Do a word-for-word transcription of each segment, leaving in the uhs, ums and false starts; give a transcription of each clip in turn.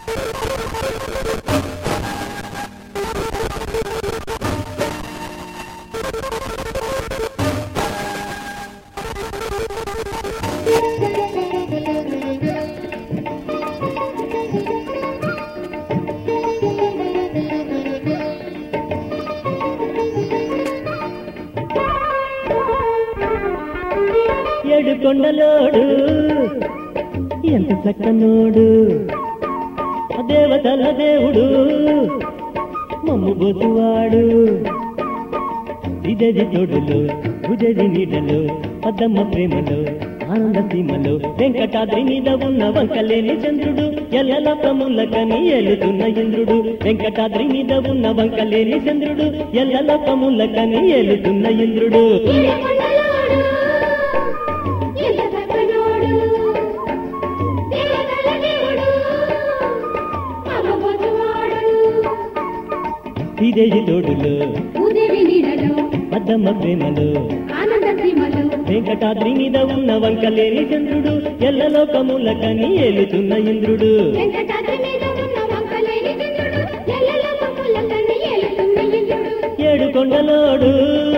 ఏడు కొండలోడు ఎంత చక్కనోడు దేవతల దేవుడు మమ్ము బొతువాడు ఇదది తోడులో భుజది నీడలో పద్దమ్మ ప్రేమలో ఆనంద సీమలో వెంకటాద్రి మీద ఉన్న వంకలేని చంద్రుడు ఎల్లలోకములకని ఏలుతున్న ఇంద్రుడు వెంకటాద్రి మీద ఉన్న వంకలేని చంద్రుడు ఎల్లలోకములకని ఏలుతున్న ఇంద్రుడు ఇదేది తోడులో పద్దమ్మ ప్రేమలో వెంకటాద్రి మీద ఉన్న వంకలేని చంద్రుడు ఎల్లలోకములకని ఏలుతున్న ఇంద్రుడు ఏడు కొండలోడు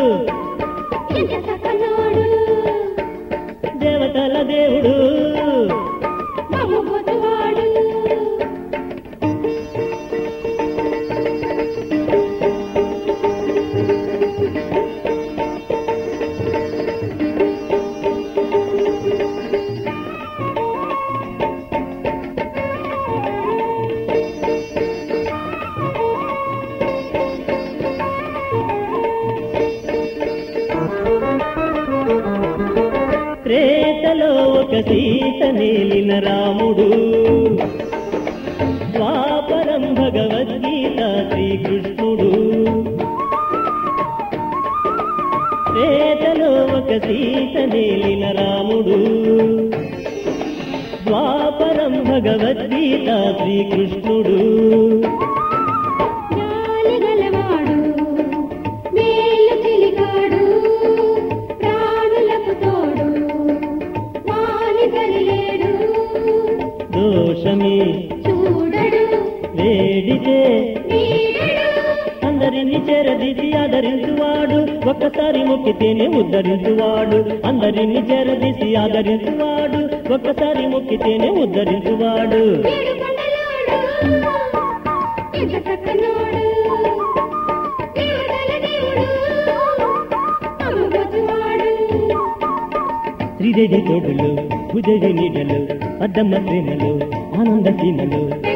దేవతల దేవుడు త్రేతలో ఒక సీత నేలిన రాముడు ద్వాపరం భగవద్గీత శ్రీకృష్ణుడు త్రేతలో ఒక సీత నేలిన రాముడు ద్వాపరం భగవద్గీత శ్రీకృష్ణుడు దోషమే చూడడు వేడితే అందరిని చేరదీసి ఆదరించువాడు ఒక్కసారి మొక్కితేనే ఉద్ధరించువాడు అందరిని చేరదీసి ఆదరించువాడు ఒక్కసారి మొక్కితేనే ఉద్ధరించువాడు శ్రీదేవి తోడులు భుజది నీడలు పద్దమ్మ ప్రేమలు ఆనంద సీమలు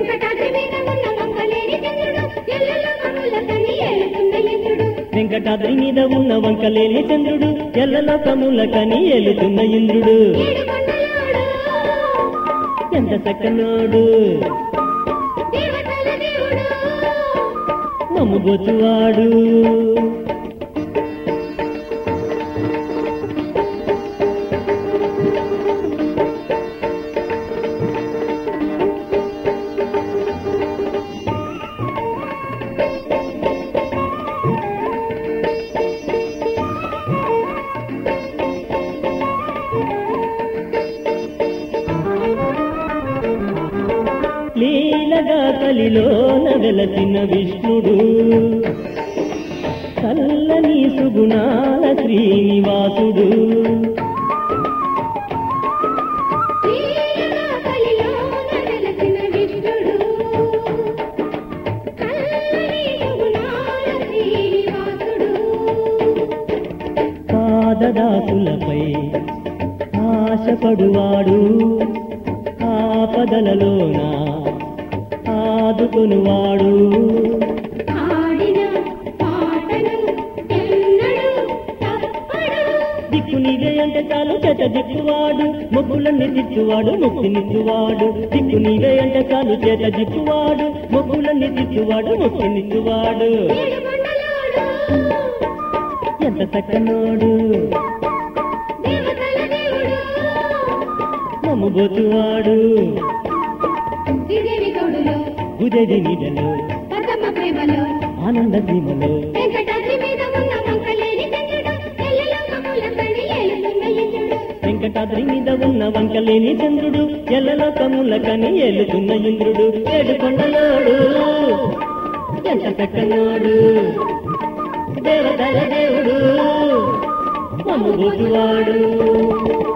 వెంకటాద్రి మీద ఉన్న వంకలేని చంద్రుడు ఎల్లలోకములకని ఏలుతున్న ఇంద్రుడు ఎంత చక్కనోడు మమ్ము బొతువాడు లీలగా కలిలోన వెలసిన విష్ణుడు చల్లని సుగుణాల శ్రీనివాసుడు పాదదాసులపై ఆశపడువాడు ఆపదలలోన ఆదుకొనువాడు దిక్కు నీవే అంటే చాలు చేత దిక్కువాడు మొక్కులన్నీ తిట్టువాడు ముక్తినిచ్చువాడు దిక్కు నీవే అంటే చాలు చేత దిక్కువాడు మొక్కులన్నీ తిట్టువాడు ముక్తినిచ్చువాడు ఎంత చక్కనోడు మమ్ము బొతువాడు భుజది నీడలు ఆనంద సీమలు వెంకట వెంకటాద్రి మీద ఉన్న వంకలేని చంద్రుడు ఎల్లలోకములకని ఏలుతున్న ఇంద్రుడు ఏడుకొండలోడు ఎంత చక్కనోడు దేవతల దేవుడు మమ్ము బోతువాడు